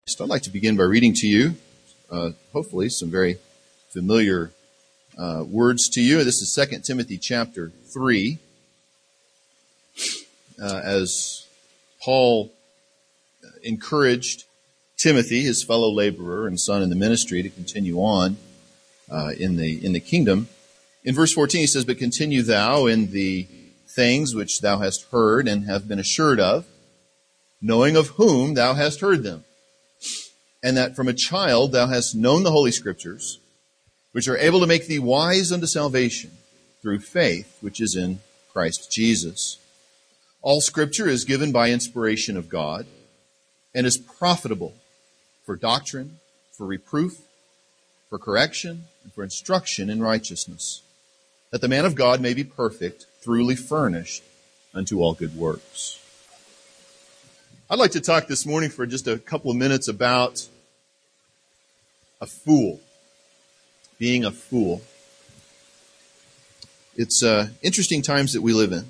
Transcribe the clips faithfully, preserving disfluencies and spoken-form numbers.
So I'd like to begin by reading to you, uh, hopefully, some very familiar uh, words to you. This is Second Timothy chapter three. Uh, as Paul encouraged Timothy, his fellow laborer and son in the ministry, to continue on uh, in the in the kingdom. In verse fourteen, he says, "But continue thou in the things which thou hast heard and have been assured of, knowing of whom thou hast heard them, and that from a child thou hast known the Holy Scriptures, which are able to make thee wise unto salvation through faith which is in Christ Jesus. All Scripture is given by inspiration of God, and is profitable for doctrine, for reproof, for correction, and for instruction in righteousness, that the man of God may be perfect, truly furnished unto all good works." I'd like to talk this morning for just a couple of minutes about a fool, being a fool. It's uh, interesting times that we live in.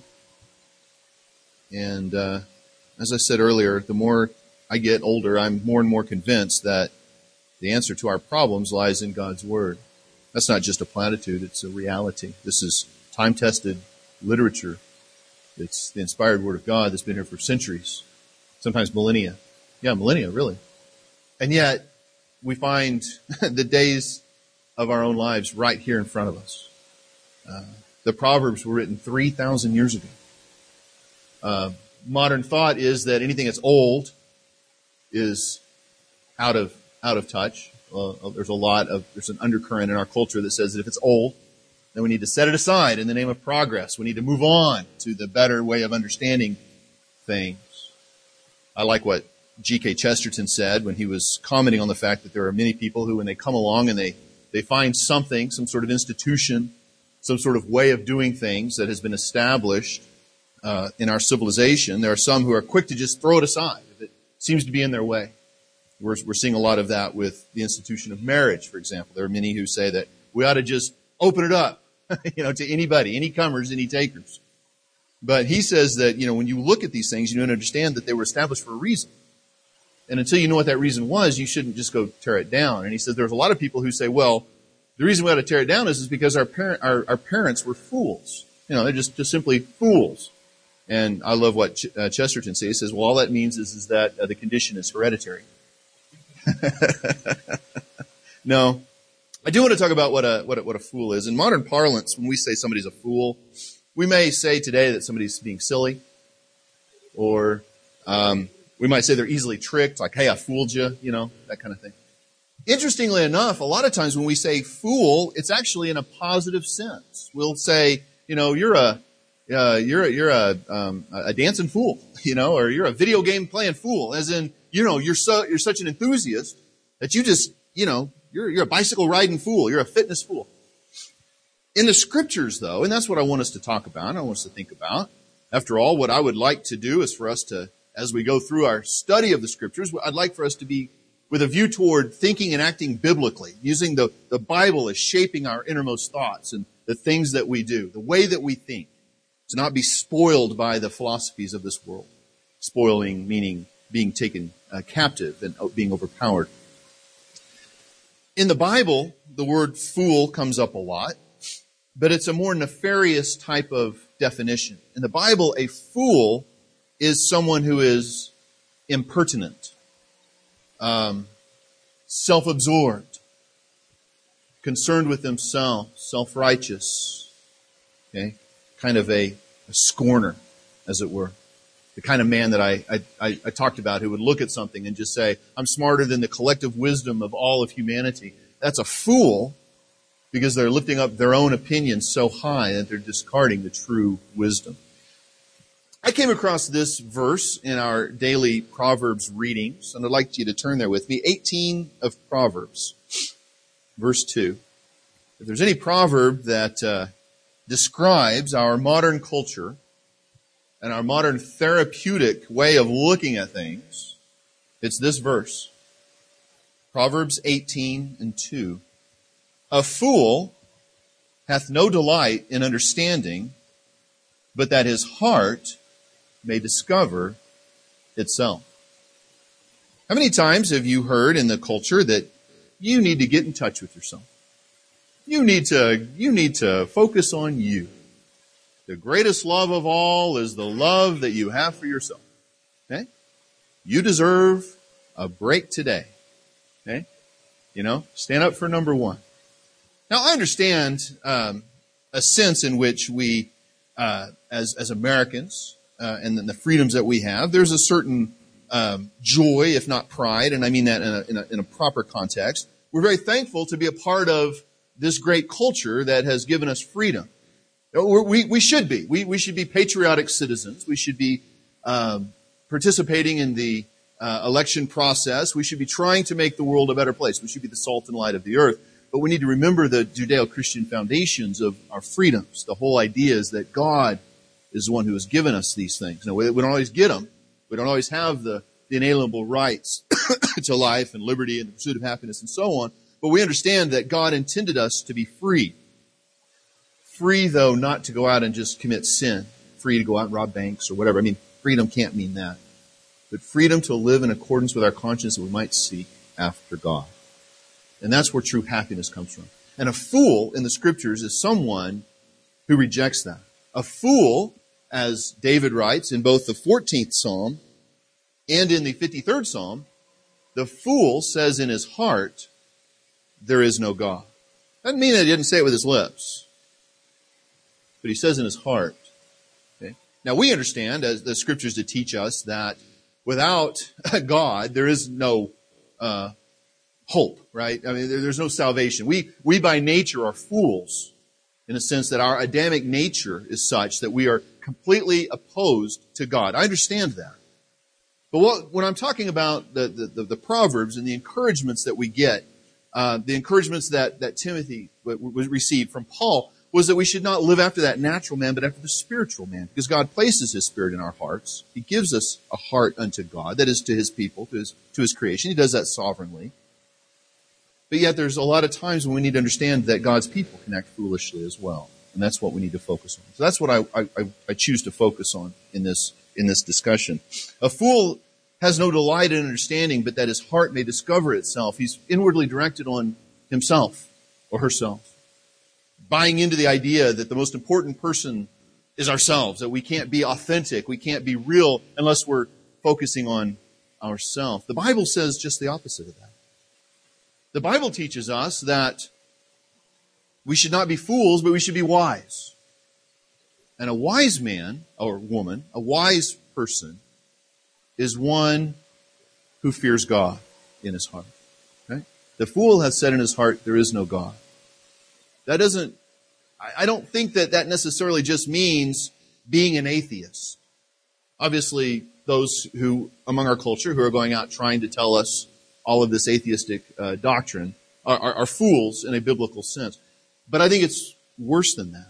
And uh, as I said earlier, the more I get older, I'm more and more convinced that the answer to our problems lies in God's Word. That's not just a platitude, it's a reality. This is time-tested literature. It's the inspired Word of God that's been here for centuries. Sometimes millennia. Yeah, millennia, really. And yet, we find the days of our own lives right here in front of us. Uh, the Proverbs were written three thousand years ago. Uh, modern thought is that anything that's old is out of out of touch. Uh, there's a lot of, there's an undercurrent in our culture that says that if it's old, then we need to set it aside in the name of progress. We need to move on to the better way of understanding things. I like what G K Chesterton said when he was commenting on the fact that there are many people who, when they come along and they, they find something, some sort of institution, some sort of way of doing things that has been established uh, in our civilization, there are some who are quick to just throw it aside if it seems to be in their way. We're, we're seeing a lot of that with the institution of marriage, for example. There are many who say that we ought to just open it up, you know, to anybody, any comers, any takers. But he says that, you know, when you look at these things, you don't understand that they were established for a reason. And until you know what that reason was, you shouldn't just go tear it down. And he says there's a lot of people who say, well, the reason we ought to tear it down is, is because our, parent, our, our parents were fools. You know, they're just, just simply fools. And I love what Ch- uh, Chesterton says. He says, well, all that means is, is that uh, the condition is hereditary. No. I do want to talk about what a, what a, what a fool is. In modern parlance, when we say somebody's a fool, we may say today that somebody's being silly, or um, we might say they're easily tricked, like, hey, I fooled you, you know, that kind of thing. Interestingly enough, a lot of times when we say fool, it's actually in a positive sense. We'll say, you know, you're a uh, you're a, you're a um, a dancing fool, you know, or you're a video game playing fool, as in, you know, you're so you're such an enthusiast that you just, you know, you're you're a bicycle riding fool, you're a fitness fool. In the Scriptures, though, and that's what I want us to talk about, I want us to think about. After all, what I would like to do is for us to, as we go through our study of the Scriptures, I'd like for us to be with a view toward thinking and acting biblically, using the, the Bible as shaping our innermost thoughts and the things that we do, the way that we think, to not be spoiled by the philosophies of this world. Spoiling meaning being taken uh, captive and being overpowered. In the Bible, the word fool comes up a lot. But it's a more nefarious type of definition. In the Bible, a fool is someone who is impertinent, um, self-absorbed, concerned with themselves, self-righteous, okay, kind of a, a scorner, as it were. The kind of man that I, I, I talked about who would look at something and just say, I'm smarter than the collective wisdom of all of humanity. That's a fool, because they're lifting up their own opinions so high that they're discarding the true wisdom. I came across this verse in our daily Proverbs readings, and I'd like you to turn there with me. eighteen of Proverbs, verse two. If there's any proverb that uh, describes our modern culture and our modern therapeutic way of looking at things, it's this verse. Proverbs eighteen and two. A fool hath no delight in understanding, but that his heart may discover itself. How many times have you heard in the culture that you need to get in touch with yourself? You need to, you need to focus on you. The greatest love of all is the love that you have for yourself. Okay? You deserve a break today. Okay? You know, stand up for number one. Now, I understand um, a sense in which we, uh, as as Americans, uh, and then the freedoms that we have, there's a certain um, joy, if not pride, and I mean that in a, in a, in a proper context. We're very thankful to be a part of this great culture that has given us freedom. We're, we we should be. We we should be patriotic citizens. We should be um, participating in the uh, election process. We should be trying to make the world a better place. We should be the salt and light of the earth. But we need to remember the Judeo-Christian foundations of our freedoms. The whole idea is that God is the one who has given us these things. Now, we, we don't always get them. We don't always have the, the inalienable rights to life and liberty and the pursuit of happiness and so on. But we understand that God intended us to be free. Free, though, not to go out and just commit sin. Free to go out and rob banks or whatever. I mean, freedom can't mean that. But freedom to live in accordance with our conscience that we might seek after God. And that's where true happiness comes from. And a fool in the Scriptures is someone who rejects that. A fool, as David writes in both the fourteenth Psalm and in the fifty-third Psalm, the fool says in his heart, there is no God. Doesn't mean that he didn't say it with his lips. But he says in his heart. Okay? Now we understand, as the Scriptures to teach us, that without God, there is no uh, hope, right? I mean, there, there's no salvation. We, we by nature are fools in a sense that our Adamic nature is such that we are completely opposed to God. I understand that. But what, when I'm talking about the, the, the, the Proverbs and the encouragements that we get, uh, the encouragements that, that Timothy was received from Paul, was that we should not live after that natural man, but after the spiritual man. Because God places His Spirit in our hearts. He gives us a heart unto God, that is to His people, to His, to His creation. He does that sovereignly. But yet there's a lot of times when we need to understand that God's people can act foolishly as well. And that's what we need to focus on. So that's what I, I, I choose to focus on in this, in this discussion. A fool has no delight in understanding, but that his heart may discover itself. He's inwardly directed on himself or herself. Buying into the idea that the most important person is ourselves, that we can't be authentic, we can't be real unless we're focusing on ourselves. The Bible says just the opposite of that. The Bible teaches us that we should not be fools, but we should be wise. And a wise man or woman, a wise person, is one who fears God in his heart. Okay? The fool has said in his heart, there is no God. That doesn't, I don't think that that necessarily just means being an atheist. Obviously, those who, among our culture, who are going out trying to tell us all of this atheistic uh, doctrine are, are, are fools in a biblical sense. But I think it's worse than that.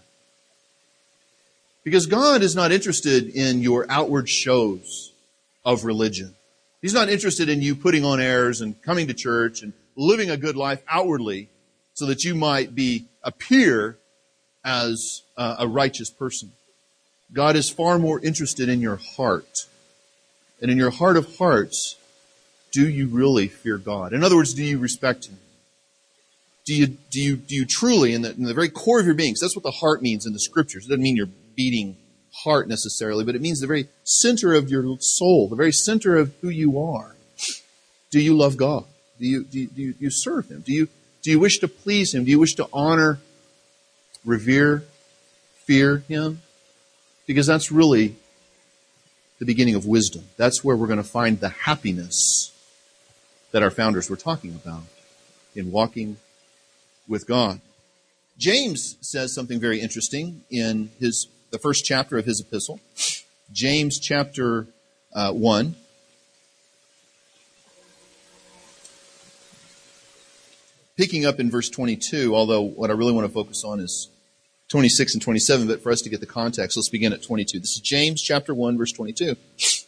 Because God is not interested in your outward shows of religion. He's not interested in you putting on airs and coming to church and living a good life outwardly so that you might be appear as uh, a righteous person. God is far more interested in your heart. And in your heart of hearts, do you really fear God? In other words, do you respect Him? Do you, do you, do you truly, in the, in the very core of your being, 'cause that's what the heart means in the Scriptures. It doesn't mean your beating heart necessarily, but it means the very center of your soul, the very center of who you are. Do you love God? Do you, do you, do you, do you serve Him? Do you, do you wish to please Him? Do you wish to honor, revere, fear Him? Because that's really the beginning of wisdom. That's where we're going to find the happiness that our founders were talking about in walking with God. James says something very interesting in his the first chapter of his epistle. James chapter uh, one. Picking up in verse twenty-two, although what I really want to focus on is twenty-six and twenty-seven, but for us to get the context, let's begin at twenty-two. This is James chapter one, verse twenty-two.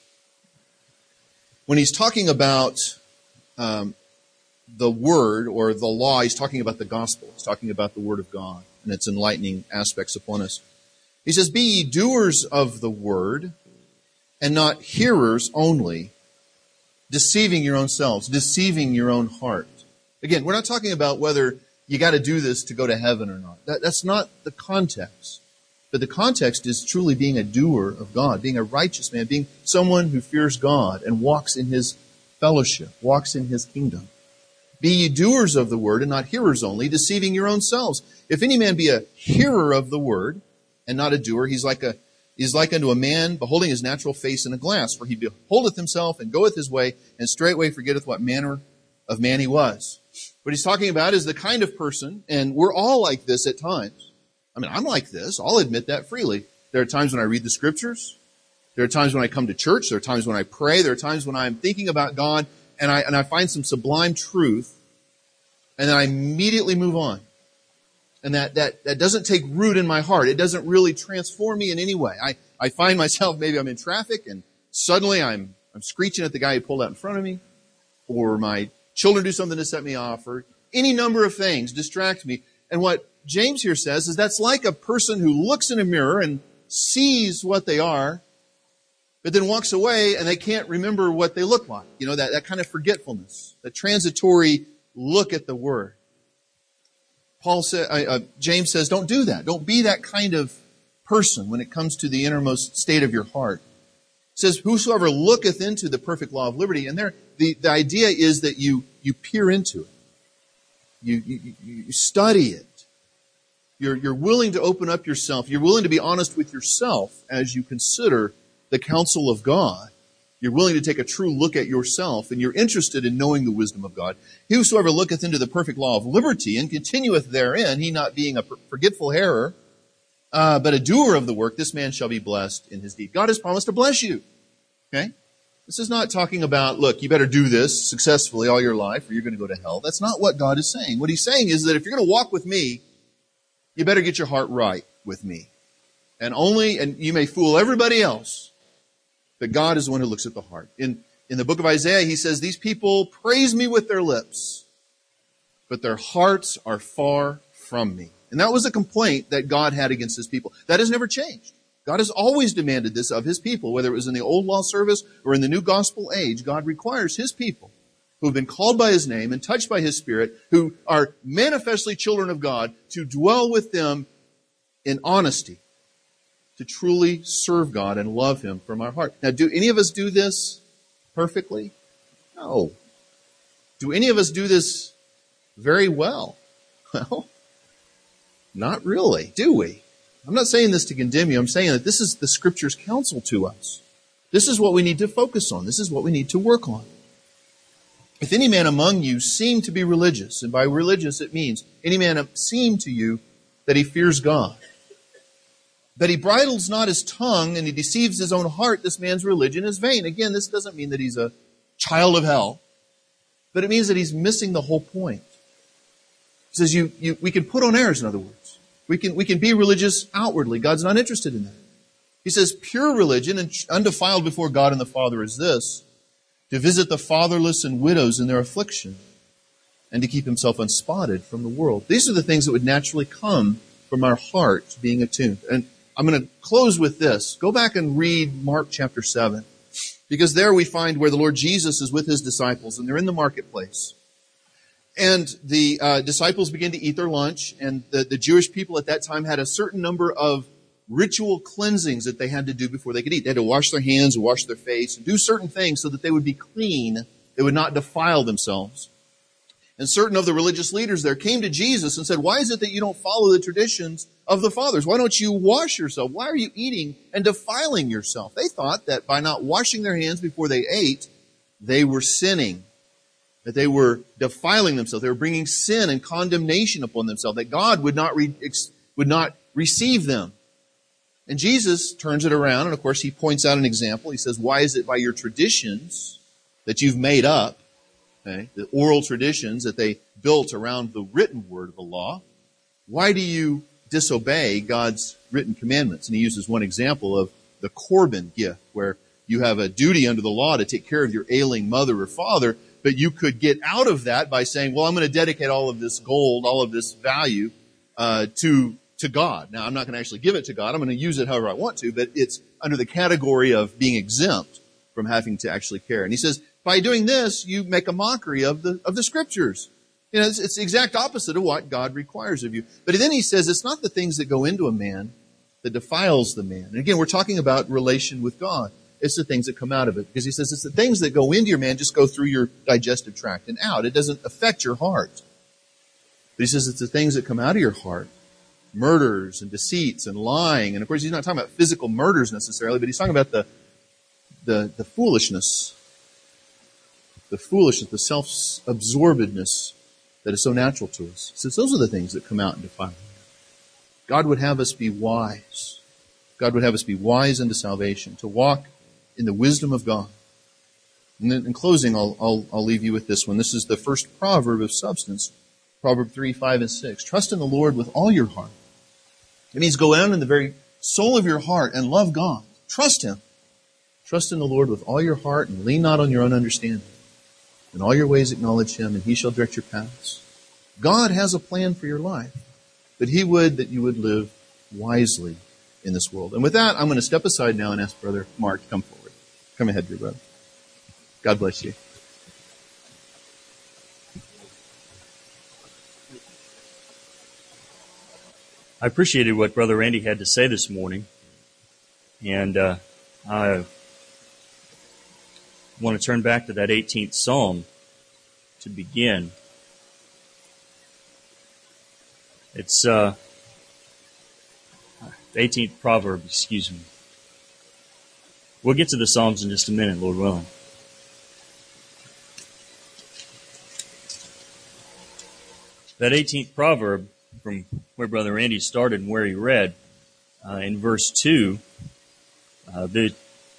When he's talking about um, the word or the law, he's talking about the gospel. He's talking about the word of God and its enlightening aspects upon us. He says, be ye doers of the word and not hearers only, deceiving your own selves, deceiving your own heart. Again, we're not talking about whether you got to do this to go to heaven or not. That, that's not the context. But the context is truly being a doer of God, being a righteous man, being someone who fears God and walks in His fellowship, walks in His kingdom. Be ye doers of the word and not hearers only, deceiving your own selves. If any man be a hearer of the word and not a doer, he's like a he's like unto a man beholding his natural face in a glass, for he beholdeth himself and goeth his way, and straightway forgetteth what manner of man he was. What he's talking about is the kind of person, and we're all like this at times. I mean, I'm like this. I'll admit that freely. There are times when I read the scriptures. There are times when I come to church. There are times when I pray. There are times when I'm thinking about God, and I and I find some sublime truth, and then I immediately move on. And that, that, that doesn't take root in my heart. It doesn't really transform me in any way. I, I find myself, maybe I'm in traffic, and suddenly I'm I'm screeching at the guy who pulled out in front of me, or my children do something to set me off, or any number of things distract me. And what James here says is that's like a person who looks in a mirror and sees what they are, but then walks away and they can't remember what they look like. You know, that, that kind of forgetfulness, that transitory look at the Word. Paul said, uh, James says, don't do that. Don't be that kind of person when it comes to the innermost state of your heart. It says, whosoever looketh into the perfect law of liberty. And there, the, the idea is that you, you peer into it. You, you, you study it. You're, you're willing to open up yourself. You're willing to be honest with yourself as you consider the counsel of God. You're willing to take a true look at yourself, and you're interested in knowing the wisdom of God. Whosoever looketh into the perfect law of liberty and continueth therein, he not being a forgetful hearer, uh, but a doer of the work, this man shall be blessed in his deed. God has promised to bless you. Okay? This is not talking about, look, you better do this successfully all your life or you're going to go to hell. That's not what God is saying. What He's saying is that if you're going to walk with me, you better get your heart right with me. And only, and you may fool everybody else, but God is the one who looks at the heart. In, in the book of Isaiah, He says, these people praise me with their lips, but their hearts are far from me. And that was a complaint that God had against His people. That has never changed. God has always demanded this of His people, whether it was in the old law service or in the new gospel age. God requires His people who have been called by His name and touched by His Spirit, who are manifestly children of God, to dwell with them in honesty, to truly serve God and love Him from our heart. Now, do any of us do this perfectly? No. Do any of us do this very well? Well, not really, do we? I'm not saying this to condemn you. I'm saying that this is the Scripture's counsel to us. This is what we need to focus on. This is what we need to work on. If any man among you seem to be religious, and by religious it means any man seem to you that he fears God, that he bridles not his tongue and he deceives his own heart, this man's religion is vain. Again, this doesn't mean that he's a child of hell, but it means that he's missing the whole point. He says you, you, we can put on airs, in other words. We can, we can be religious outwardly. God's not interested in that. He says pure religion and undefiled before God and the Father is this, to visit the fatherless and widows in their affliction, and to keep himself unspotted from the world. These are the things that would naturally come from our heart being attuned. And I'm going to close with this. Go back and read Mark chapter seven, because there we find where the Lord Jesus is with His disciples, and they're in the marketplace. And the uh, disciples begin to eat their lunch, and the, the Jewish people at that time had a certain number of ritual cleansings that they had to do before they could eat. They had to wash their hands, wash their face, and do certain things so that they would be clean. They would not defile themselves. And certain of the religious leaders there came to Jesus and said, why is it that you don't follow the traditions of the fathers? Why don't you wash yourself? Why are you eating and defiling yourself? They thought that by not washing their hands before they ate, they were sinning, that they were defiling themselves. They were bringing sin and condemnation upon themselves, that God would not re- would not receive them. And Jesus turns it around, and of course He points out an example. He says, why is it by your traditions that you've made up, okay, the oral traditions that they built around the written word of the law, why do you disobey God's written commandments? And He uses one example of the Corban gift, where you have a duty under the law to take care of your ailing mother or father, but you could get out of that by saying, well, I'm going to dedicate all of this gold, all of this value uh, to to God. Now, I'm not going to actually give it to God. I'm going to use it however I want to, but it's under the category of being exempt from having to actually care. And He says, By doing this, you make a mockery of the of the Scriptures. You know, it's, it's the exact opposite of what God requires of you. But then he says it's not the things that go into a man that defiles the man. And again, we're talking about relation with God. It's the things that come out of it. Because he says it's the things that go into your man just go through your digestive tract and out. It doesn't affect your heart. But he says it's the things that come out of your heart. Murders and deceits and lying. And of course, he's not talking about physical murders necessarily, but he's talking about the the, the foolishness. The foolishness, the self-absorbedness that is so natural to us. He says those are the things that come out and defile. God would have us be wise. God would have us be wise unto salvation, to walk in the wisdom of God. And then in closing, I'll, I'll, I'll leave you with this one. This is the first proverb of substance. Proverb three, five, and six. Trust in the Lord with all your heart. It means go down in the very soul of your heart and love God. Trust Him. Trust in the Lord with all your heart and lean not on your own understanding. In all your ways acknowledge Him, and He shall direct your paths. God has a plan for your life, but He would that you would live wisely in this world. And with that, I'm going to step aside now and ask Brother Mark to come forward. Come ahead, dear brother. God bless you. I appreciated what Brother Randy had to say this morning, and uh, I want to turn back to that eighteenth Psalm to begin. It's uh, the eighteenth proverb, excuse me. We'll get to the Psalms in just a minute, Lord willing. That eighteenth proverb, from where Brother Randy started and where he read, uh, in verse two, uh, the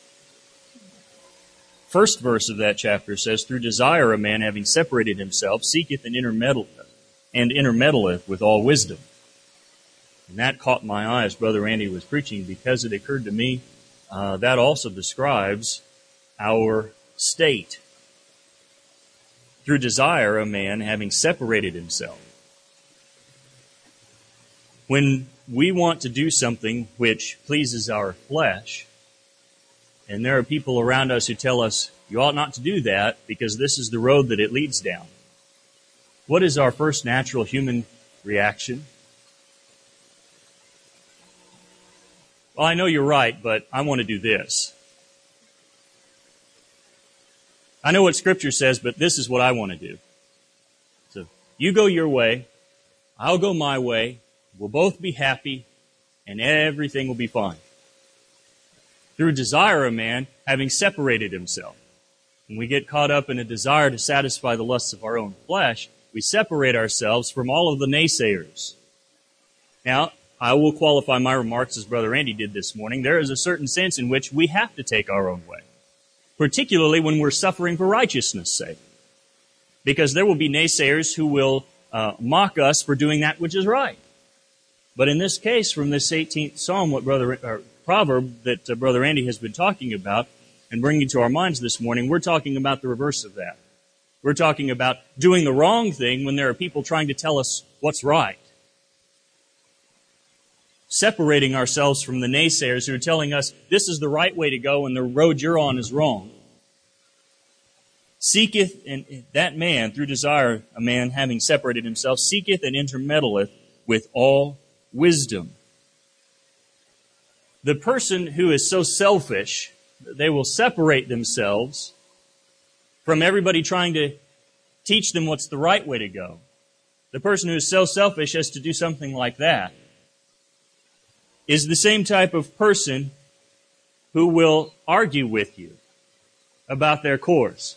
first verse of that chapter says, "Through desire a man, having separated himself, seeketh and intermeddleth, and intermeddleth with all wisdom." And that caught my eye as Brother Randy was preaching, because it occurred to me uh, that also describes our state. Through desire a man, having separated himself. When we want to do something which pleases our flesh, and there are people around us who tell us, you ought not to do that because this is the road that it leads down, what is our first natural human reaction? Well, I know you're right, but I want to do this. I know what Scripture says, but this is what I want to do. So you go your way, I'll go my way, we'll both be happy, and everything will be fine. Through desire a man, having separated himself. When we get caught up in a desire to satisfy the lusts of our own flesh, we separate ourselves from all of the naysayers. Now, I will qualify my remarks as Brother Andy did this morning. There is a certain sense in which we have to take our own way, particularly when we're suffering for righteousness' sake. Because there will be naysayers who will uh, mock us for doing that which is right. But in this case, from this eighteenth Psalm, what brother or proverb that uh, Brother Andy has been talking about and bringing to our minds this morning, we're talking about the reverse of that. We're talking about doing the wrong thing when there are people trying to tell us what's right. Separating ourselves from the naysayers who are telling us this is the right way to go and the road you're on is wrong. Seeketh, and that man, through desire, a man having separated himself, seeketh and intermeddleth with all wisdom. The person who is so selfish, they will separate themselves from everybody trying to teach them what's the right way to go. The person who is so selfish as to do something like that is the same type of person who will argue with you about their course.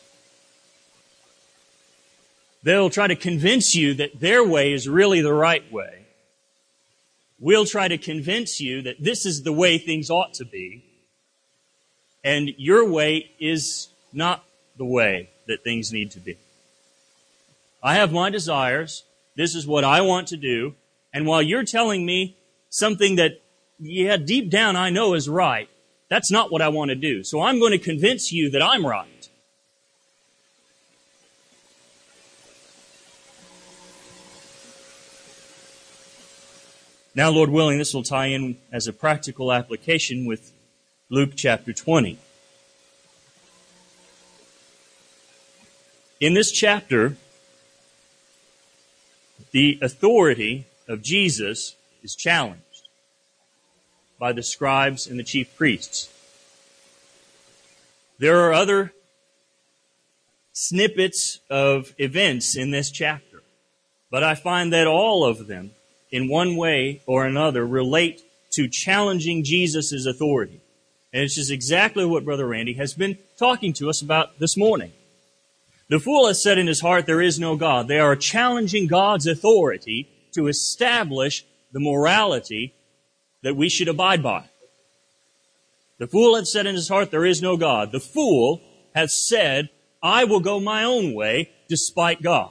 They'll try to convince you that their way is really the right way. We'll try to convince you that this is the way things ought to be, and your way is not the way that things need to be. I have my desires. This is what I want to do. And while you're telling me something that, yeah, deep down I know is right, that's not what I want to do. So I'm going to convince you that I'm right. Now, Lord willing, this will tie in as a practical application with Luke chapter twenty. In this chapter, the authority of Jesus is challenged by the scribes and the chief priests. There are other snippets of events in this chapter, but I find that all of them, in one way or another, relate to challenging Jesus' authority. And it's just exactly what Brother Randy has been talking to us about this morning. The fool has said in his heart, there is no God. They are challenging God's authority to establish the morality that we should abide by. The fool has said in his heart, there is no God. The fool has said, I will go my own way despite God.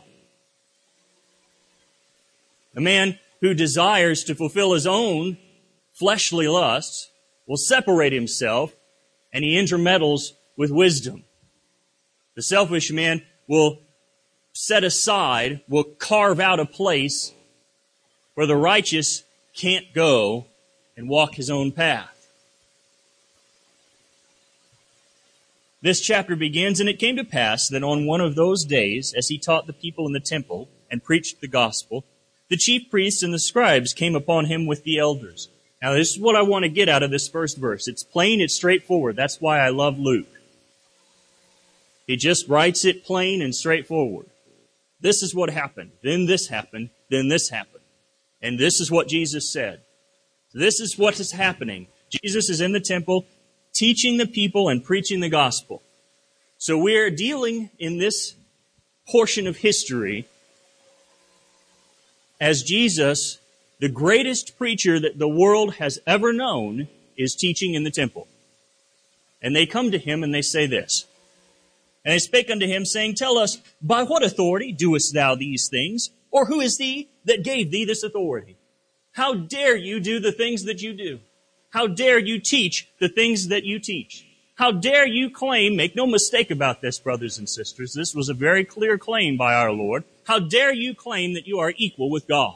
A man who desires to fulfill his own fleshly lusts will separate himself, and he intermeddles with wisdom. The selfish man will set aside, will carve out a place where the righteous can't go and walk his own path. This chapter begins, and it came to pass that on one of those days, as he taught the people in the temple and preached the gospel, the chief priests and the scribes came upon him with the elders. Now, this is what I want to get out of this first verse. It's plain, it's straightforward. That's why I love Luke. He just writes it plain and straightforward. This is what happened. Then this happened. Then this happened. And this is what Jesus said. This is what is happening. Jesus is in the temple teaching the people and preaching the gospel. So we are dealing in this portion of history as Jesus, the greatest preacher that the world has ever known, is teaching in the temple. And they come to him and they say this. And they spake unto him, saying, Tell us, by what authority doest thou these things? Or who is he that gave thee this authority? How dare you do the things that you do? How dare you teach the things that you teach? How dare you claim, make no mistake about this, brothers and sisters, this was a very clear claim by our Lord. How dare you claim that you are equal with God?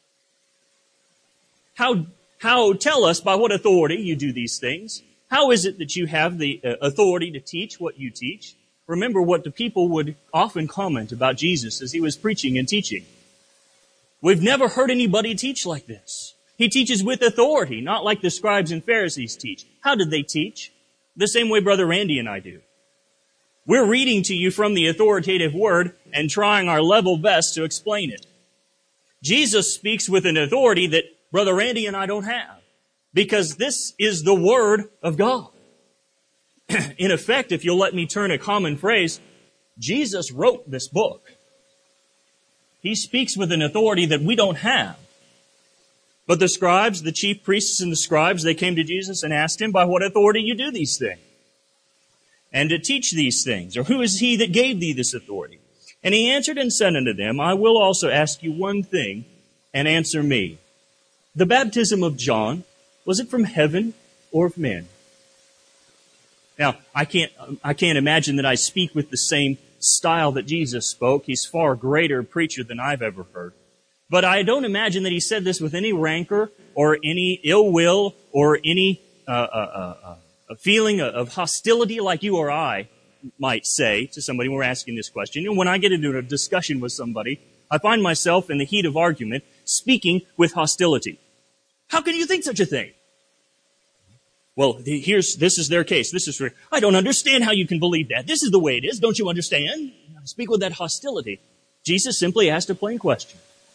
How, how, tell us by what authority you do these things? How is it that you have the uh, authority to teach what you teach? Remember what the people would often comment about Jesus as he was preaching and teaching. We've never heard anybody teach like this. He teaches with authority, not like the scribes and Pharisees teach. How did they teach? The same way Brother Randy and I do. We're reading to you from the authoritative word and trying our level best to explain it. Jesus speaks with an authority that Brother Randy and I don't have, because this is the word of God. In effect, if you'll let me turn a common phrase, Jesus wrote this book. He speaks with an authority that we don't have. But the scribes, the chief priests and the scribes, they came to Jesus and asked him, by what authority you do these things? And to teach these things? Or who is he that gave thee this authority? And he answered and said unto them, I will also ask you one thing, and answer me. The baptism of John, was it from heaven or of men? Now, I can't, I can't imagine that I speak with the same style that Jesus spoke. He's far greater preacher than I've ever heard. But I don't imagine that he said this with any rancor or any ill will or any uh, uh, uh, a feeling of hostility like you or I might say to somebody when we're asking this question. And when I get into a discussion with somebody, I find myself in the heat of argument speaking with hostility. How can you think such a thing? Well, here's, this is their case. This is for, I don't understand how you can believe that. This is the way it is. Don't you understand? Speak with that hostility. Jesus simply asked a plain question.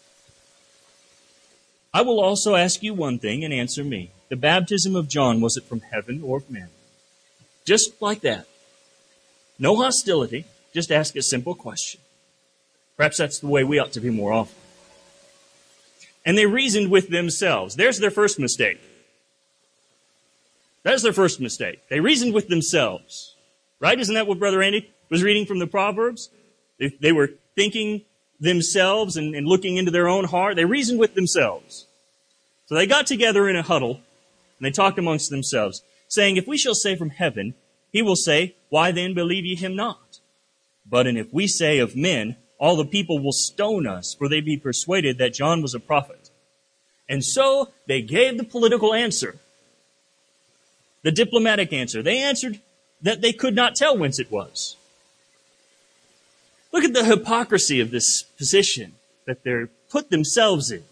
I will also ask you one thing, and answer me. The baptism of John, was it from heaven or of men? Just like that. No hostility. Just ask a simple question. Perhaps that's the way we ought to be more often. And they reasoned with themselves. There's their first mistake. That's their first mistake. They reasoned with themselves. Right? Isn't that what Brother Andy was reading from the Proverbs? They, they were thinking themselves and, and looking into their own heart. They reasoned with themselves. So they got together in a huddle, and they talked amongst themselves, saying, if we shall say from heaven, he will say, why then believe ye him not? But and if we say of men, all the people will stone us, for they be persuaded that John was a prophet. And so they gave the political answer, the diplomatic answer. They answered that they could not tell whence it was. Look at the hypocrisy of this position that they're put themselves in.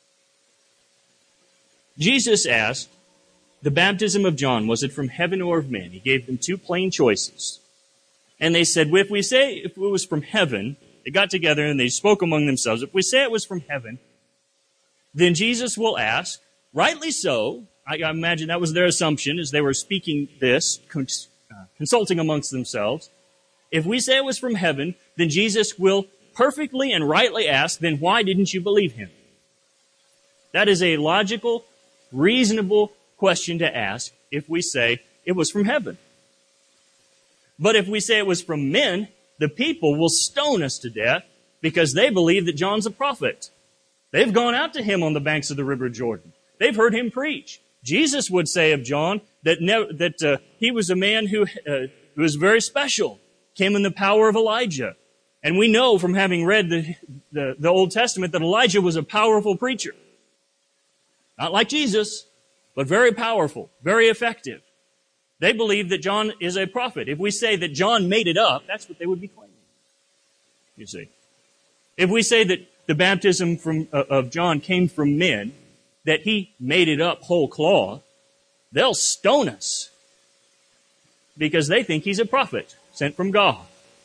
Jesus asked, the baptism of John, was it from heaven or of men? He gave them two plain choices. And they said, well, if we say if it was from heaven, they got together and they spoke among themselves. If we say it was from heaven, then Jesus will ask, rightly so, I imagine that was their assumption as they were speaking this, cons- uh, consulting amongst themselves. If we say it was from heaven, then Jesus will perfectly and rightly ask, then why didn't you believe him? That is a logical, reasonable question to ask if we say it was from heaven. But if we say it was from men, the people will stone us to death because they believe that John's a prophet. They've gone out to him on the banks of the river Jordan. They've heard him preach. Jesus would say of John that ne- that uh, he was a man who, uh, who was very special, came in the power of Elijah. And we know from having read the, the, the Old Testament that Elijah was a powerful preacher. Not like Jesus, but very powerful, very effective. They believe that John is a prophet. If we say that John made it up, that's what they would be claiming. You see. If we say that the baptism from, uh, of John came from men, that he made it up whole cloth, they'll stone us because they think he's a prophet sent from God.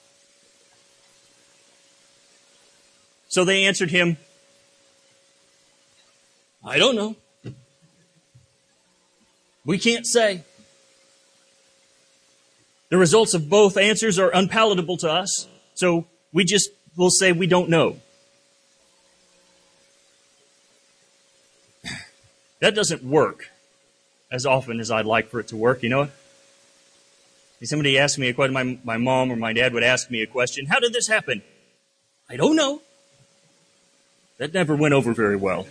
So they answered him, I don't know. We can't say. The results of both answers are unpalatable to us, so we just will say we don't know. That doesn't work as often as I'd like for it to work, you know? If somebody asked me a question, my, my mom or my dad would ask me a question, how did this happen? I don't know. That never went over very well.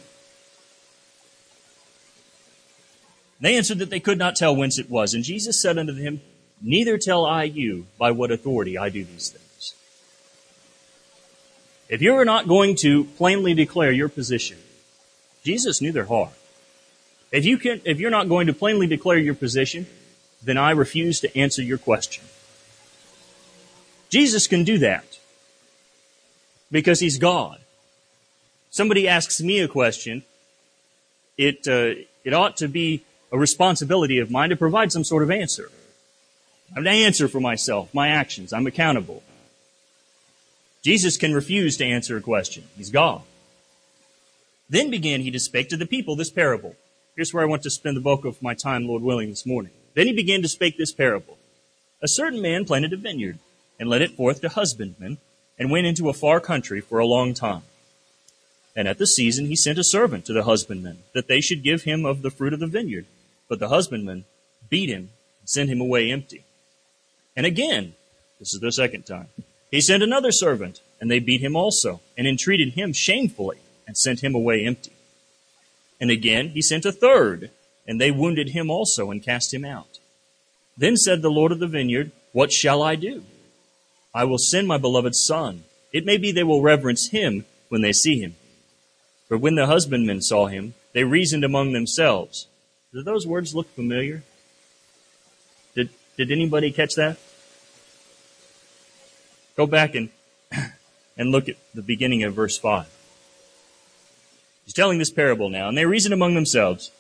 They answered that they could not tell whence it was. And Jesus said unto them, neither tell I you by what authority I do these things. If you are not going to plainly declare your position, Jesus knew their heart. If you can, if you're not going to plainly declare your position, then I refuse to answer your question. Jesus can do that because he's God. Somebody asks me a question, it uh, it ought to be a responsibility of mine to provide some sort of answer. I have to answer for myself, my actions. I'm accountable. Jesus can refuse to answer a question. He's God. Then began he to speak to the people this parable. Here's where I want to spend the bulk of my time, Lord willing, this morning. Then he began to speak this parable. A certain man planted a vineyard and led it forth to husbandmen and went into a far country for a long time. And at the season he sent a servant to the husbandmen that they should give him of the fruit of the vineyard. But the husbandmen beat him and sent him away empty. And again, this is the second time, he sent another servant, and they beat him also, and entreated him shamefully, and sent him away empty. And again he sent a third, and they wounded him also, and cast him out. Then said the Lord of the vineyard, what shall I do? I will send my beloved son. It may be they will reverence him when they see him. For when the husbandmen saw him, they reasoned among themselves. Do those words look familiar? Did, did anybody catch that? Go back and, and look at the beginning of verse five. He's telling this parable now, and they reasoned among themselves,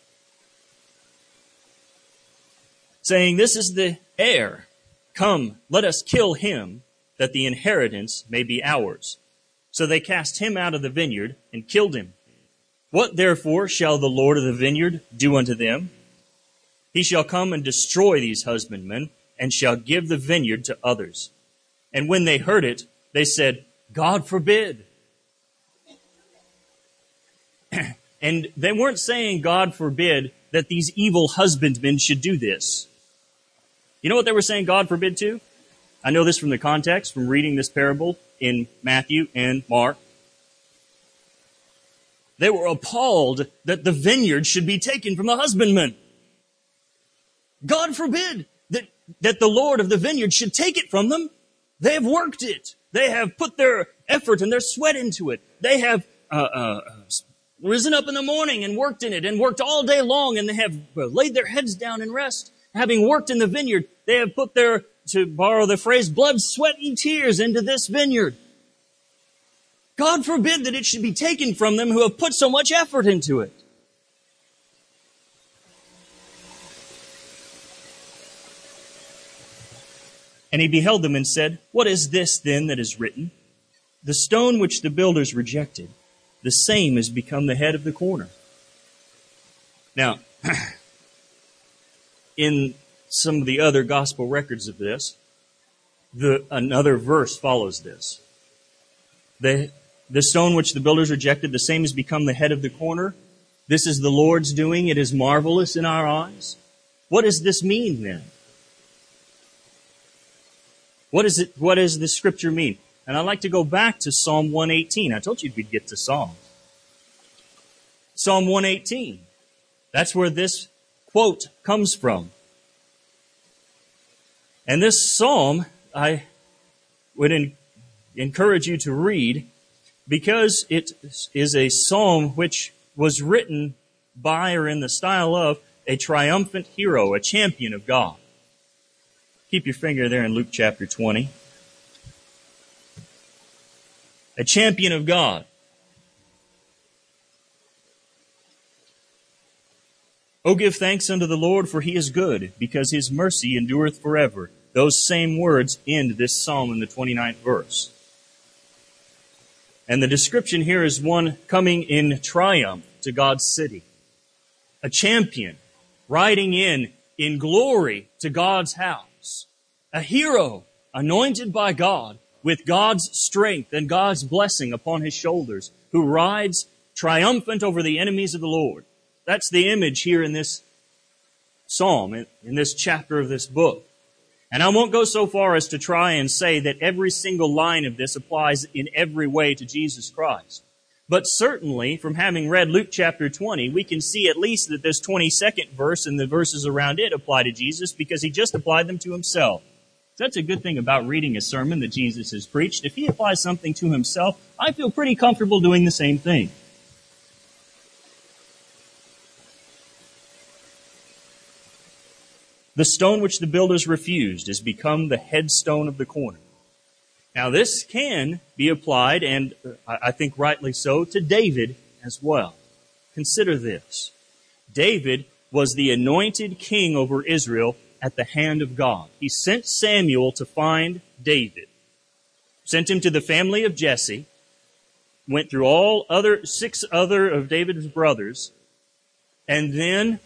saying, this is the heir. Come, let us kill him, that the inheritance may be ours. So they cast him out of the vineyard and killed him. What therefore shall the Lord of the vineyard do unto them? He shall come and destroy these husbandmen, and shall give the vineyard to others. And when they heard it, they said, God forbid. And they weren't saying, God forbid, that these evil husbandmen should do this. You know what they were saying God forbid to? I know this from the context, from reading this parable in Matthew and Mark. They were appalled that the vineyard should be taken from the husbandman. God forbid that, that the Lord of the vineyard should take it from them. They have worked it. They have put their effort and their sweat into it. They have uh, uh, risen up in the morning and worked in it and worked all day long, and they have laid their heads down in rest. Having worked in the vineyard, they have put their to borrow the phrase, blood, sweat, and tears into this vineyard. God forbid that it should be taken from them who have put so much effort into it. And he beheld them and said, what is this then that is written? The stone which the builders rejected, the same has become the head of the corner. Now, in some of the other gospel records of this, the, another verse follows this. The, the stone which the builders rejected, the same has become the head of the corner. This is the Lord's doing. It is marvelous in our eyes. What does this mean then? What is it? What does the scripture mean? And I'd like to go back to Psalm one eighteen. I told you we'd get to Psalms. Psalm one eighteen. That's where this quote comes from. And this psalm, I would en- encourage you to read because it is a psalm which was written by or in the style of a triumphant hero, a champion of God. Keep your finger there in Luke chapter twenty. A champion of God. O give thanks unto the Lord, for he is good, because his mercy endureth forever. Those same words end this psalm in the twenty-ninth verse. And the description here is one coming in triumph to God's city. A champion riding in in glory to God's house. A hero anointed by God with God's strength and God's blessing upon his shoulders, who rides triumphant over the enemies of the Lord. That's the image here in this psalm, in this chapter of this book. And I won't go so far as to try and say that every single line of this applies in every way to Jesus Christ. But certainly, from having read Luke chapter twenty, we can see at least that this twenty-second verse and the verses around it apply to Jesus because he just applied them to himself. That's a good thing about reading a sermon that Jesus has preached. If he applies something to himself, I feel pretty comfortable doing the same thing. The stone which the builders refused has become the headstone of the corner. Now this can be applied, and I think rightly so, to David as well. Consider this. David was the anointed king over Israel at the hand of God. He sent Samuel to find David. Sent him to the family of Jesse. Went through all other, six other of David's brothers. And then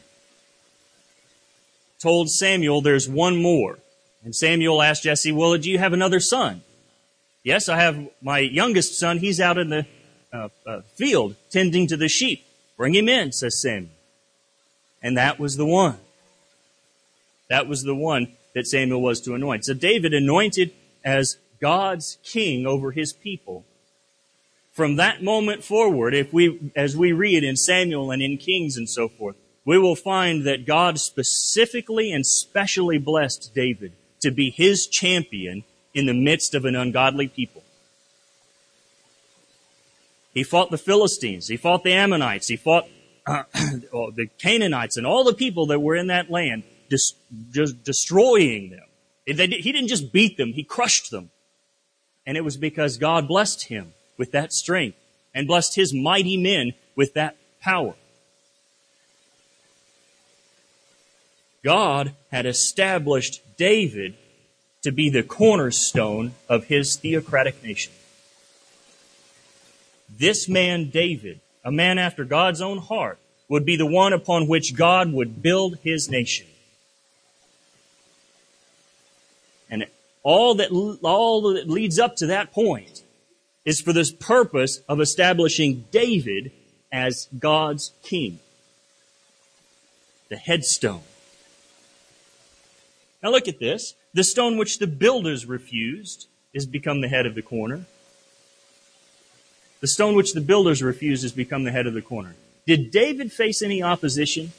told Samuel there's one more. And Samuel asked Jesse, well, do you have another son? Yes, I have my youngest son. He's out in the uh, uh, field tending to the sheep. Bring him in, says Samuel. And that was the one. That was the one that Samuel was to anoint. So David anointed as God's king over his people. From that moment forward, if we, as we read in Samuel and in Kings and so forth, we will find that God specifically and specially blessed David to be his champion in the midst of an ungodly people. He fought the Philistines. He fought the Ammonites. He fought uh, the Canaanites and all the people that were in that land, just, just destroying them. They, he didn't just beat them, he crushed them. And it was because God blessed him with that strength and blessed his mighty men with that power. God had established David to be the cornerstone of his theocratic nation. This man, David, a man after God's own heart, would be the one upon which God would build his nation. And all that, all that leads up to that point is for this purpose of establishing David as God's king. The headstone. Now look at this. The stone which the builders refused has become the head of the corner. The stone which the builders refused has become the head of the corner. Did David face any opposition?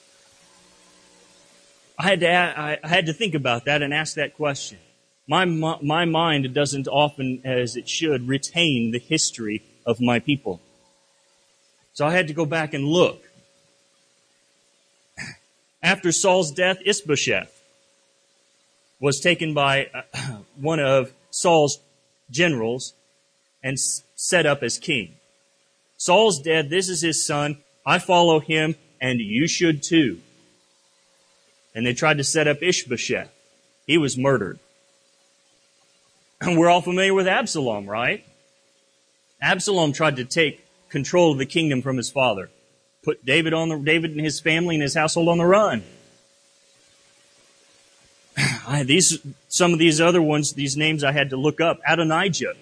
I had to, I had to think about that and ask that question. My, my mind doesn't often, as it should, retain the history of my people. So I had to go back and look. After Saul's death, Ishbosheth, was taken by uh, one of Saul's generals and s- set up as king. Saul's dead. This is his son. I follow him, and you should too. And they tried to set up Ishbosheth. He was murdered. And we're all familiar with Absalom, right? Absalom tried to take control of the kingdom from his father. Put David on the, David and his family and his household on the run. I, these, some of these other ones, these names I had to look up. Adonijah.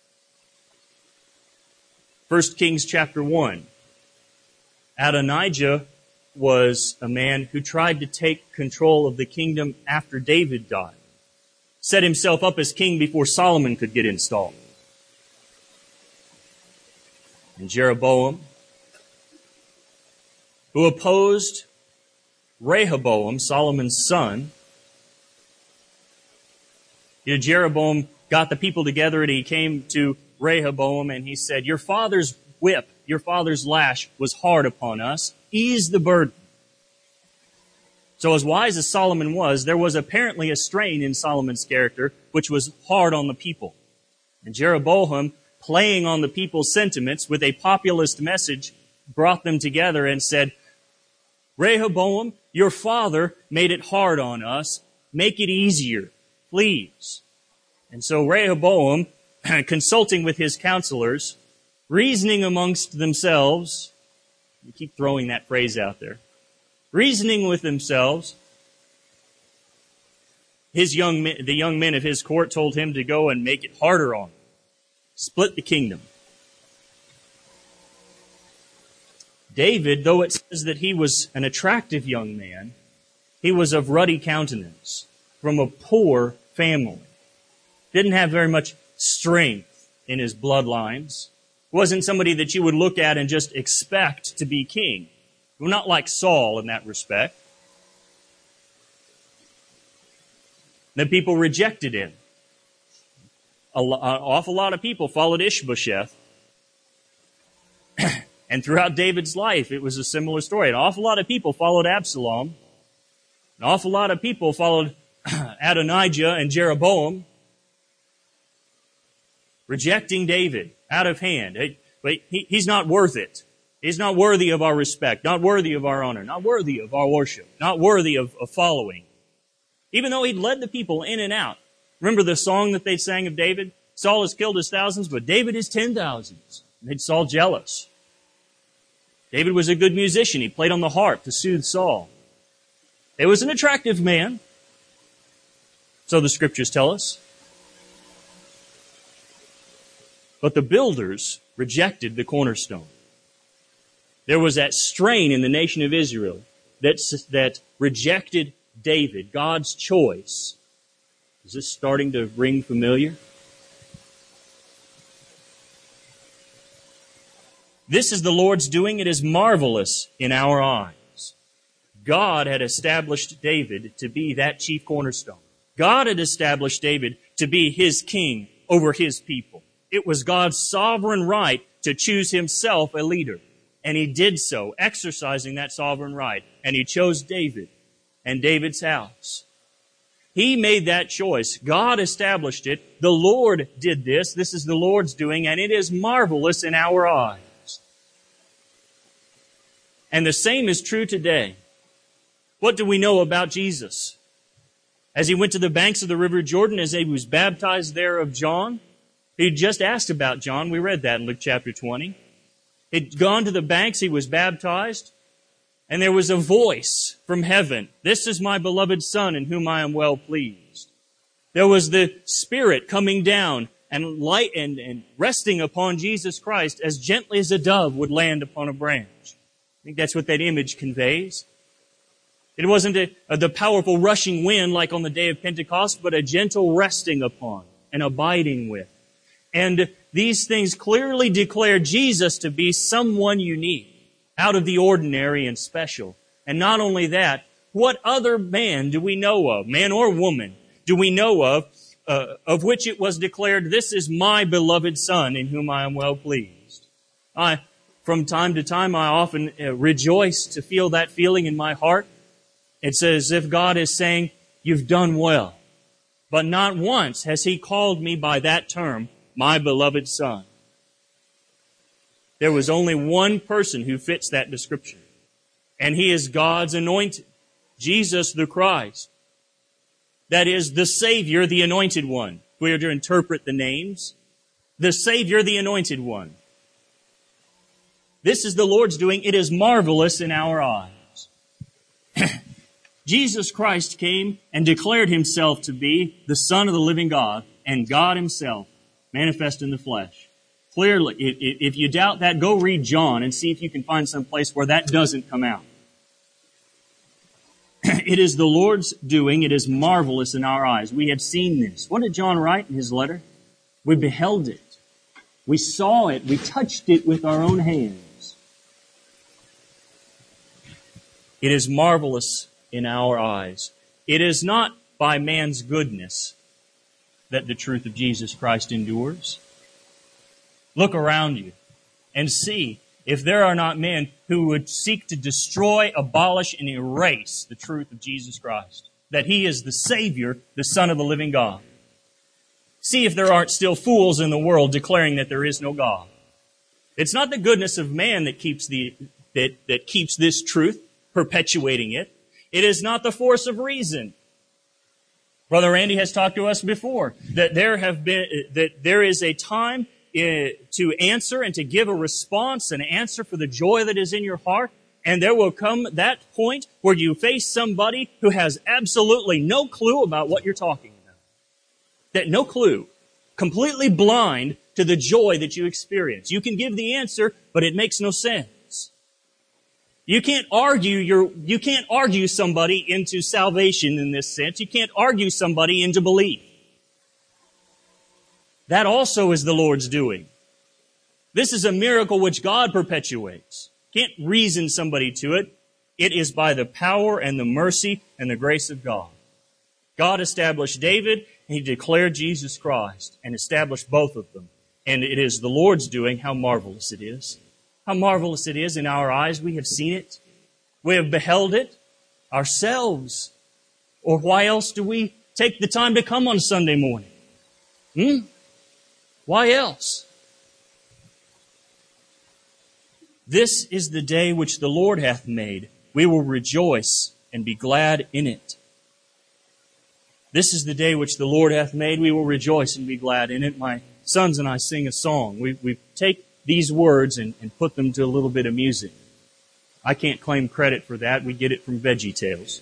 First Kings chapter one. Adonijah was a man who tried to take control of the kingdom after David died. Set himself up as king before Solomon could get installed. And Jeroboam, who opposed Rehoboam, Solomon's son. You know, Jeroboam got the people together and he came to Rehoboam and he said, your father's whip, your father's lash was hard upon us. Ease the burden. So as wise as Solomon was, there was apparently a strain in Solomon's character which was hard on the people. And Jeroboam, playing on the people's sentiments with a populist message, brought them together and said, Rehoboam, your father made it hard on us. Make it easier, please. And so Rehoboam, consulting with his counselors, reasoning amongst themselves, you keep throwing that phrase out there, reasoning with themselves, his young men, the young men of his court told him to go and make it harder on them. Split the kingdom. David, though it says that he was an attractive young man, he was of ruddy countenance, from a poor family. Didn't have very much strength in his bloodlines. Wasn't somebody that you would look at and just expect to be king. Well, not like Saul in that respect. The people rejected him. An awful lot of people followed Ishbosheth. And throughout David's life, it was a similar story. An awful lot of people followed Absalom. An awful lot of people followed Adonijah and Jeroboam, rejecting David out of hand. But he, he's not worth it. He's not worthy of our respect, not worthy of our honor, not worthy of our worship, not worthy of, of following. Even though he'd led the people in and out. Remember the song that they sang of David? Saul has killed his thousands, but David his ten thousands. Made Saul jealous. David was a good musician. He played on the harp to soothe Saul. He was an attractive man, so the scriptures tell us. But the builders rejected the cornerstone. There was that strain in the nation of Israel that, that rejected David, God's choice. Is this starting to ring familiar? This is the Lord's doing. It is marvelous in our eyes. God had established David to be that chief cornerstone. God had established David to be his king over his people. It was God's sovereign right to choose himself a leader. And he did so, exercising that sovereign right. And he chose David and David's house. He made that choice. God established it. The Lord did this. This is the Lord's doing, and it is marvelous in our eyes. And the same is true today. What do we know about Jesus? As he went to the banks of the river Jordan, as he was baptized there of John, he just asked about John. We read that in Luke chapter twenty. He'd gone to the banks, he was baptized, and there was a voice from heaven. This is my beloved Son in whom I am well pleased. There was the Spirit coming down and light and, and resting upon Jesus Christ as gently as a dove would land upon a branch. I think that's what that image conveys. It wasn't a, a, the powerful rushing wind like on the day of Pentecost, but a gentle resting upon and abiding with. And these things clearly declare Jesus to be someone unique, out of the ordinary and special. And not only that, what other man do we know of, man or woman, do we know of, uh, of which it was declared, this is my beloved Son in whom I am well pleased. I, from time to time, I often uh, rejoice to feel that feeling in my heart. It's as if God is saying, you've done well. but not once has he called me by that term, my beloved Son. There was only one person who fits that description, and he is God's anointed, Jesus the Christ. That is, the Savior, the Anointed One. If we are to interpret the names, the Savior, the Anointed One. This is the Lord's doing. It is marvelous in our eyes. Jesus Christ came and declared himself to be the Son of the living God and God himself, manifest in the flesh. Clearly, if you doubt that, go read John and see if you can find some place where that doesn't come out. It is the Lord's doing. It is marvelous in our eyes. We have seen this. What did John write in his letter? We beheld it. We saw it. We touched it with our own hands. It is marvelous in our eyes. It is not by man's goodness that the truth of Jesus Christ endures. Look around you and see if there are not men who would seek to destroy, abolish, and erase the truth of Jesus Christ, that he is the Savior, the Son of the living God. See if there aren't still fools in the world declaring that there is no God. It's not the goodness of man that keeps the that, that keeps this truth, perpetuating it. It is not the force of reason. Brother Randy has talked to us before that there have been that there is a time to answer and to give a response, an answer for the joy that is in your heart. And there will come that point where you face somebody who has absolutely no clue about what you're talking about. That no clue. Completely blind to the joy that you experience. You can give the answer, but it makes no sense. You can't argue your, you can't argue somebody into salvation in this sense. You can't argue somebody into belief. That also is the Lord's doing. This is a miracle which God perpetuates. Can't reason somebody to it. It is by the power and the mercy and the grace of God. God established David, and he declared Jesus Christ, and established both of them. And it is the Lord's doing. How marvelous it is. How marvelous it is in our eyes. We have seen it. We have beheld it ourselves. Or why else do we take the time to come on Sunday morning? Hmm? Why else? This is the day which the Lord hath made. We will rejoice and be glad in it. This is the day which the Lord hath made. We will rejoice and be glad in it. My sons and I sing a song. We, we take these words and, and put them to a little bit of music. I can't claim credit for that. We get it from VeggieTales.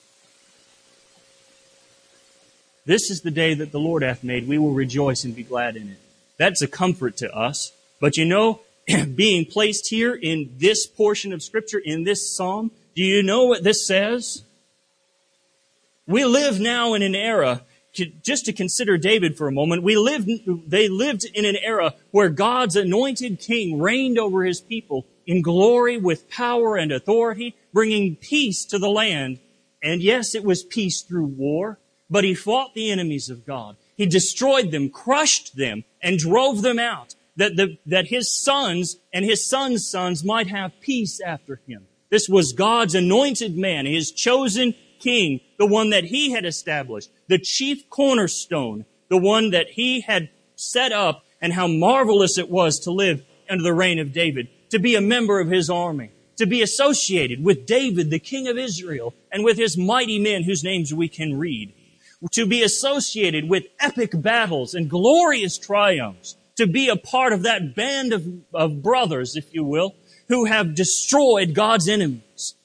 This is the day that the Lord hath made. We will rejoice and be glad in it. That's a comfort to us. But you know, being placed here in this portion of Scripture, in this psalm, do you know what this says? We live now in an era, just to consider David for a moment, we lived, they lived in an era where God's anointed king reigned over his people in glory with power and authority, bringing peace to the land. And yes, it was peace through war, but he fought the enemies of God. He destroyed them, crushed them, and drove them out, that, the, that his sons and his sons' sons might have peace after him. This was God's anointed man, his chosen king, the one that he had established, the chief cornerstone, the one that he had set up, and how marvelous it was to live under the reign of David, to be a member of his army, to be associated with David, the king of Israel, and with his mighty men whose names we can read. To be associated with epic battles and glorious triumphs, to be a part of that band of, of brothers, if you will, who have destroyed God's enemies.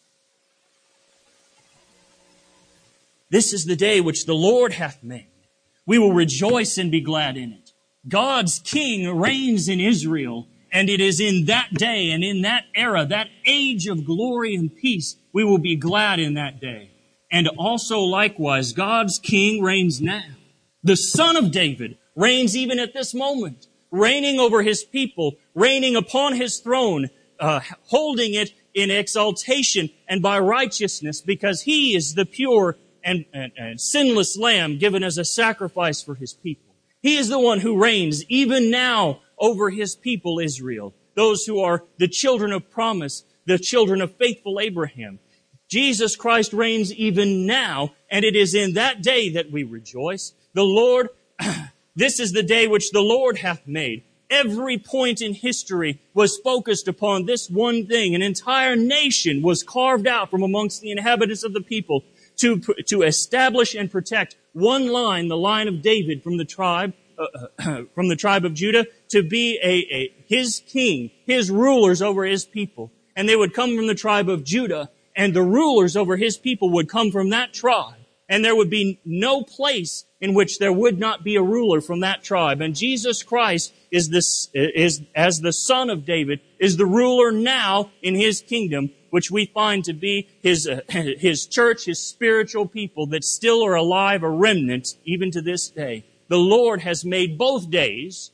This is the day which the Lord hath made. We will rejoice and be glad in it. God's King reigns in Israel, and it is in that day and in that era, that age of glory and peace, we will be glad in that day. And also likewise, God's King reigns now. The Son of David reigns even at this moment, reigning over his people, reigning upon his throne, uh, holding it in exaltation and by righteousness, because he is the pure and, and, and sinless Lamb given as a sacrifice for his people. He is the one who reigns even now over his people, Israel, those who are the children of promise, the children of faithful Abraham. Jesus Christ reigns even now, and it is in that day that we rejoice. The Lord, this is the day which the Lord hath made. Every point in history was focused upon this one thing. An entire nation was carved out from amongst the inhabitants of the people to, to establish and protect one line, the line of David from the tribe, uh, from the tribe of Judah, to be a, a, his king, his rulers over his people. And they would come from the tribe of Judah, and the rulers over his people would come from that tribe. And there would be no place in which there would not be a ruler from that tribe. And Jesus Christ is this, is, as the Son of David, is the ruler now in his kingdom, which we find to be his, uh, his church, his spiritual people that still are alive, a remnant, even to this day. The Lord has made both days,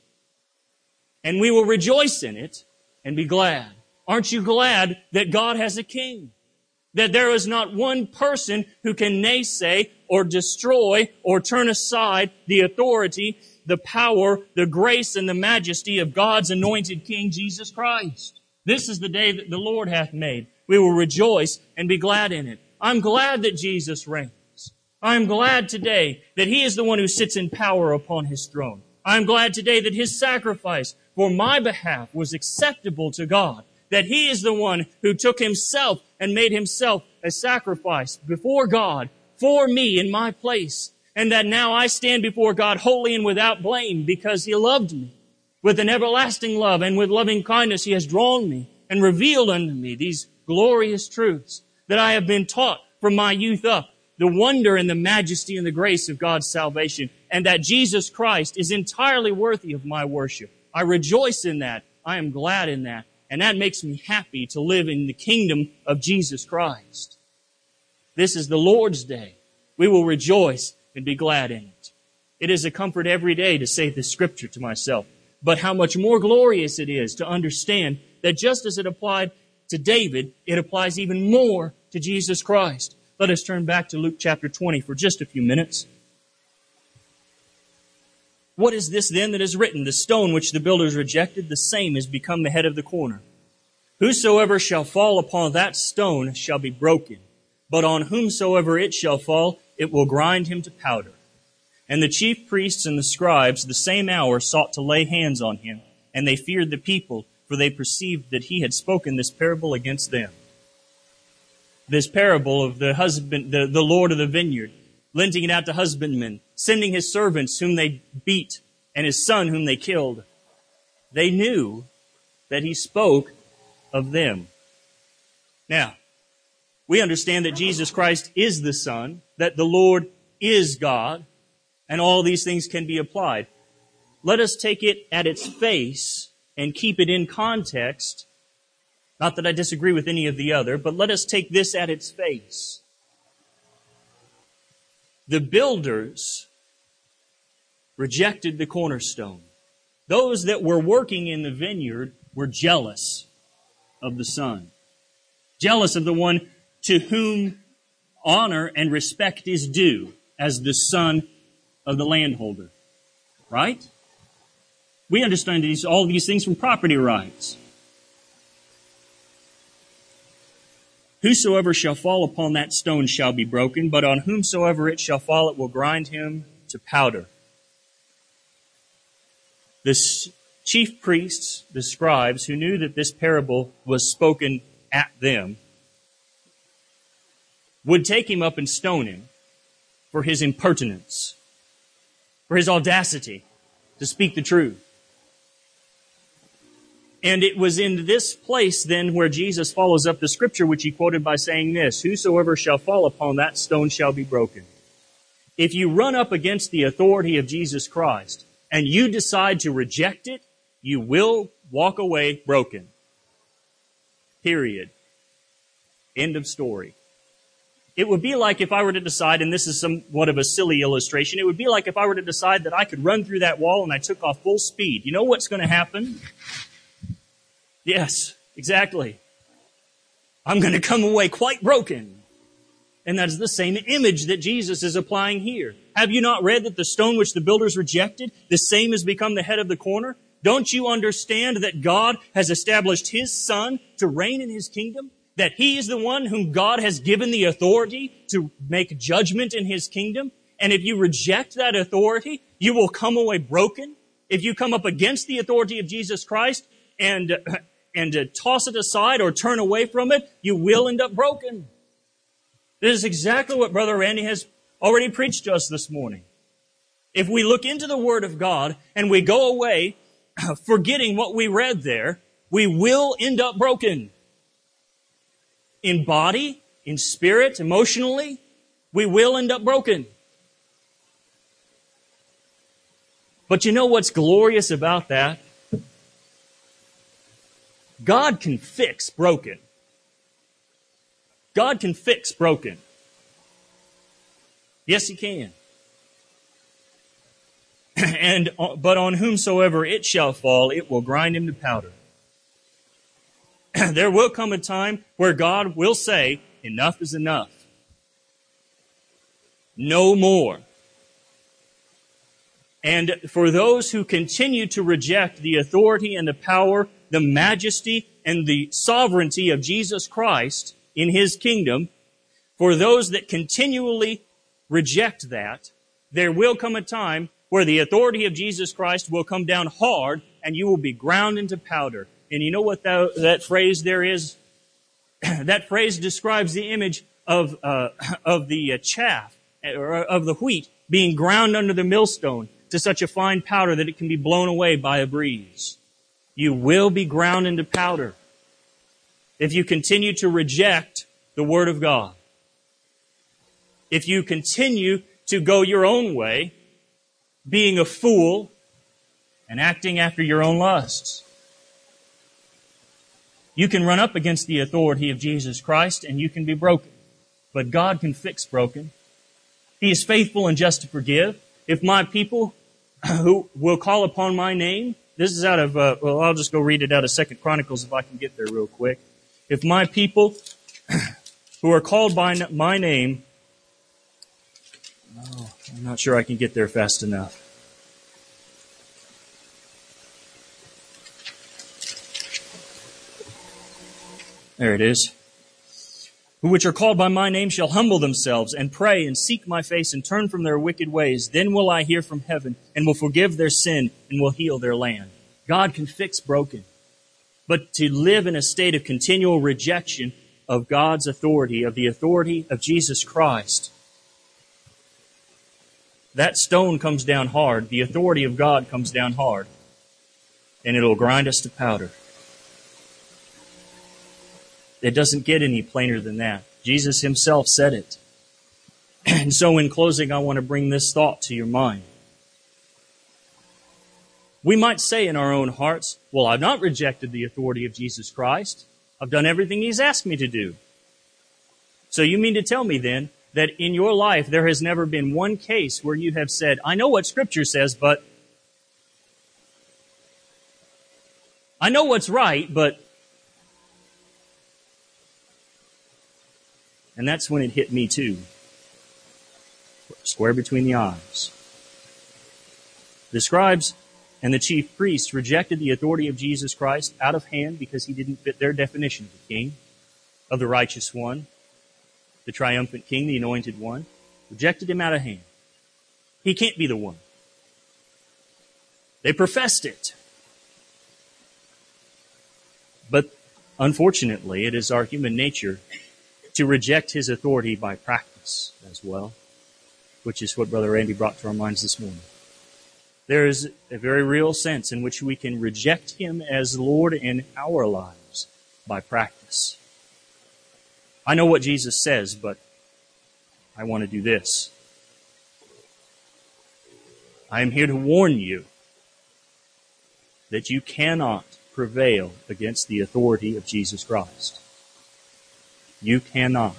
and we will rejoice in it and be glad. Aren't you glad that God has a king? That there is not one person who can naysay or destroy or turn aside the authority, the power, the grace, and the majesty of God's anointed King, Jesus Christ. This is the day that the Lord hath made. We will rejoice and be glad in it. I'm glad that Jesus reigns. I'm glad today that He is the one who sits in power upon His throne. I'm glad today that His sacrifice for my behalf was acceptable to God. That He is the one who took Himself and made Himself a sacrifice before God for me in my place. And that now I stand before God holy and without blame because He loved me. With an everlasting love and with loving kindness He has drawn me and revealed unto me these glorious truths that I have been taught from my youth up. The wonder and the majesty and the grace of God's salvation. And that Jesus Christ is entirely worthy of my worship. I rejoice in that. I am glad in that. And that makes me happy to live in the kingdom of Jesus Christ. This is the Lord's day. We will rejoice and be glad in it. It is a comfort every day to say this scripture to myself. But how much more glorious it is to understand that just as it applied to David, it applies even more to Jesus Christ. Let us turn back to Luke chapter twenty for just a few minutes. What is this then that is written? The stone which the builders rejected, the same is become the head of the corner. Whosoever shall fall upon that stone shall be broken, but on whomsoever it shall fall, it will grind him to powder. And the chief priests and the scribes the same hour sought to lay hands on him, and they feared the people, for they perceived that he had spoken this parable against them. This parable of the husband, the, the Lord of the vineyard, lending it out to husbandmen, sending his servants whom they beat, and his son whom they killed. They knew that he spoke of them. Now, we understand that Jesus Christ is the Son, that the Lord is God, and all these things can be applied. Let us take it at its face and keep it in context. Not that I disagree with any of the other, but let us take this at its face. The builders rejected the cornerstone. Those that were working in the vineyard were jealous of the Son. Jealous of the one to whom honor and respect is due as the son of the landholder. Right? We understand these, all these things from property rights. Whosoever shall fall upon that stone shall be broken, but on whomsoever it shall fall, it will grind him to powder. The chief priests, the scribes, who knew that this parable was spoken at them, would take him up and stone him for his impertinence, for his audacity to speak the truth. And it was in this place then where Jesus follows up the scripture which he quoted by saying this, whosoever shall fall upon that stone shall be broken. If you run up against the authority of Jesus Christ and you decide to reject it, you will walk away broken. Period. End of story. It would be like if I were to decide, and this is somewhat of a silly illustration, it would be like if I were to decide that I could run through that wall and I took off full speed. You know what's going to happen? Yes, exactly. I'm going to come away quite broken. And that is the same image that Jesus is applying here. Have you not read that the stone which the builders rejected, the same has become the head of the corner? Don't you understand that God has established His Son to reign in His kingdom? That He is the one whom God has given the authority to make judgment in His kingdom? And if you reject that authority, you will come away broken. If you come up against the authority of Jesus Christ and, uh, and uh, toss it aside or turn away from it, you will end up broken. This is exactly what Brother Randy has already preached to us this morning. If we look into the Word of God and we go away forgetting what we read there, we will end up broken. In body, in spirit, emotionally, we will end up broken. But you know what's glorious about that? God can fix broken. God can fix broken. Yes, He can. And but on whomsoever it shall fall, it will grind him to powder. There will come a time where God will say, enough is enough. No more. And for those who continue to reject the authority and the power, the majesty and the sovereignty of Jesus Christ in His kingdom, for those that continually reject that, there will come a time where the authority of Jesus Christ will come down hard and you will be ground into powder. And you know what that, that phrase there is? That phrase describes the image of, uh, of the uh, chaff, or of the wheat being ground under the millstone to such a fine powder that it can be blown away by a breeze. You will be ground into powder if you continue to reject the Word of God. If you continue to go your own way, being a fool and acting after your own lusts. You can run up against the authority of Jesus Christ and you can be broken. But God can fix broken. He is faithful and just to forgive. If my people who will call upon my name, this is out of, uh, well, I'll just go read it out of Second Chronicles if I can get there real quick. If my people who are called by my name, oh, I'm not sure I can get there fast enough. There it is. Who which are called by my name shall humble themselves and pray and seek my face and turn from their wicked ways. Then will I hear from heaven and will forgive their sin and will heal their land. God can fix broken. But to live in a state of continual rejection of God's authority, of the authority of Jesus Christ, that stone comes down hard. The authority of God comes down hard. And it'll grind us to powder. It doesn't get any plainer than that. Jesus Himself said it. And so in closing, I want to bring this thought to your mind. We might say in our own hearts, well, I've not rejected the authority of Jesus Christ. I've done everything He's asked me to do. So you mean to tell me then that in your life there has never been one case where you have said, I know what Scripture says, but I know what's right, but... And that's when it hit me too. Square between the eyes. The scribes and the chief priests rejected the authority of Jesus Christ out of hand because He didn't fit their definition of the king, of the righteous one, the triumphant king, the anointed one. Rejected Him out of hand. He can't be the one. They professed it. But unfortunately, it is our human nature to reject His authority by practice as well, which is what Brother Randy brought to our minds this morning. There is a very real sense in which we can reject Him as Lord in our lives by practice. I know what Jesus says, but I want to do this. I am here to warn you that you cannot prevail against the authority of Jesus Christ. You cannot.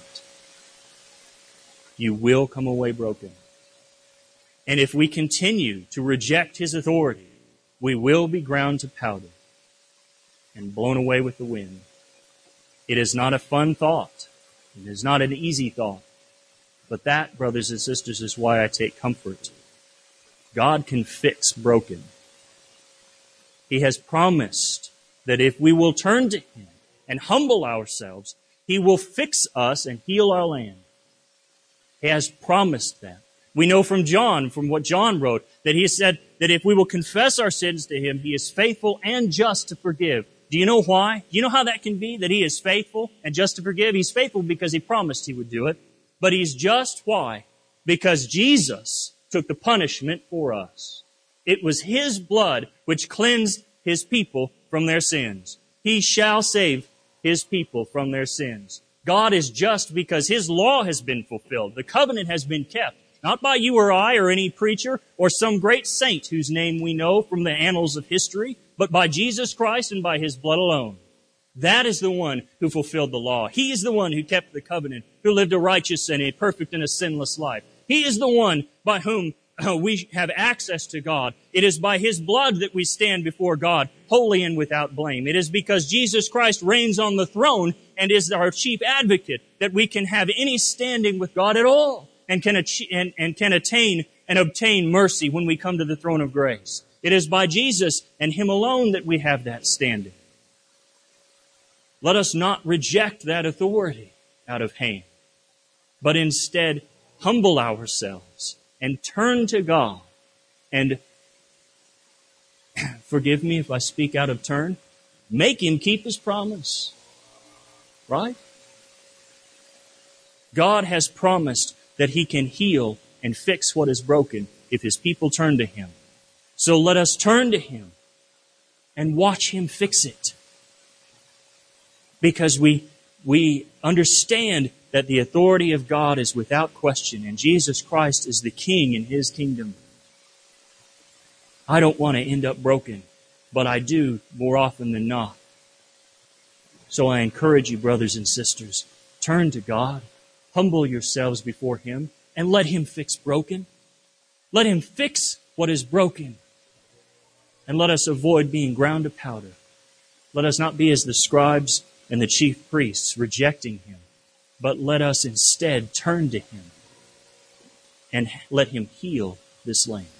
You will come away broken. And if we continue to reject His authority, we will be ground to powder and blown away with the wind. It is not a fun thought. It is not an easy thought. But that, brothers and sisters, is why I take comfort. God can fix broken. He has promised that if we will turn to Him and humble ourselves, He will fix us and heal our land. He has promised that. We know from John, from what John wrote, that he said that if we will confess our sins to him, he is faithful and just to forgive. Do you know why? Do you know how that can be, that he is faithful and just to forgive? He's faithful because he promised he would do it. But he's just, why? Because Jesus took the punishment for us. It was his blood which cleansed his people from their sins. He shall save his people from their sins. God is just because his law has been fulfilled. The covenant has been kept. Not by you or I or any preacher or some great saint whose name we know from the annals of history, but by Jesus Christ and by his blood alone. That is the one who fulfilled the law. He is the one who kept the covenant, who lived a righteous and a perfect and a sinless life. He is the one by whom we have access to God. It is by his blood that we stand before God, holy and without blame. It is because Jesus Christ reigns on the throne and is our chief advocate that we can have any standing with God at all. And can, achieve, and, and can attain and obtain mercy when we come to the throne of grace. It is by Jesus and him alone that we have that standing. Let us not reject that authority out of hand, but instead humble ourselves and turn to God. And forgive me if I speak out of turn, make him keep his promise. Right? God has promised that he can heal and fix what is broken if his people turn to him. So let us turn to him and watch him fix it. Because we, we understand that the authority of God is without question, and Jesus Christ is the King in his kingdom. I don't want to end up broken, but I do more often than not. So I encourage you, brothers and sisters, turn to God. Humble yourselves before him and let him fix broken. Let him fix what is broken. And let us avoid being ground to powder. Let us not be as the scribes and the chief priests rejecting him, but let us instead turn to him and let him heal this land.